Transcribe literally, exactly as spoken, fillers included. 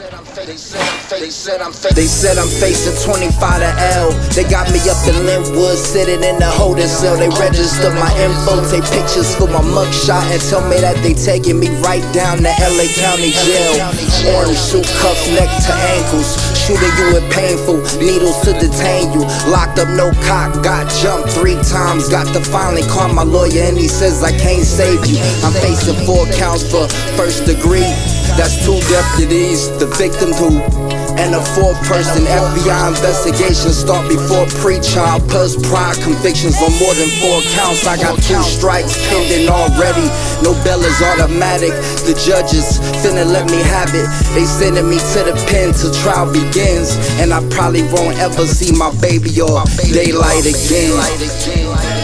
They said I'm They said I'm facing twenty-five to L. They got me up in Linwood, sitting in the holding cell. They registered my info, take pictures for my mugshot, and tell me that they taking me right down to L A County Jail. Orange suit, cuffs, neck to ankles, shooting you with painful needles to detain you. Locked up, no cock, got jumped three times. Got to finally call my lawyer, and he says I can't save you. I'm facing four counts for first degree. That's two deputies, the victim who, and a fourth person. F B I investigation start before pre-trial, plus prior convictions on more than four counts. I got two strikes pending already, no bail is automatic. The judges finna let me have it. They sending me to the pen till trial begins, and I probably won't ever see my baby or daylight again.